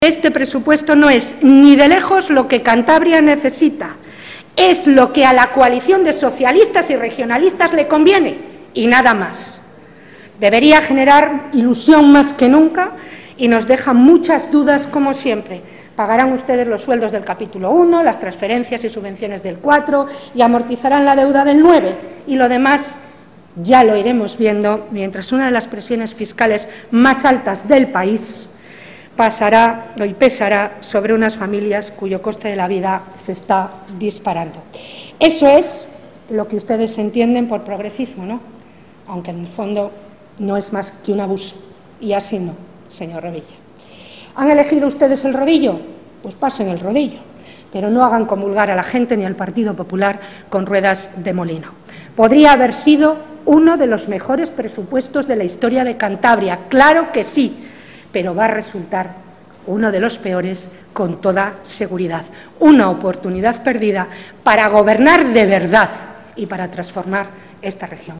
Este presupuesto no es ni de lejos lo que Cantabria necesita, es lo que a la coalición de socialistas y regionalistas le conviene, y nada más. Debería generar ilusión más que nunca y nos deja muchas dudas, como siempre. Pagarán ustedes los sueldos del capítulo 1, las transferencias y subvenciones del 4 y amortizarán la deuda del 9, y lo demás ya lo iremos viendo mientras una de las presiones fiscales más altas del país pesará sobre unas familias cuyo coste de la vida se está disparando. Eso es lo que ustedes entienden por progresismo, ¿no? Aunque en el fondo no es más que un abuso. Y así no, señor Revilla. ¿Han elegido ustedes el rodillo? Pues pasen el rodillo, pero no hagan comulgar a la gente ni al Partido Popular con ruedas de molino. Podría haber sido uno de los mejores presupuestos de la historia de Cantabria, claro que sí, pero va a resultar uno de los peores con toda seguridad. Una oportunidad perdida para gobernar de verdad y para transformar esta región.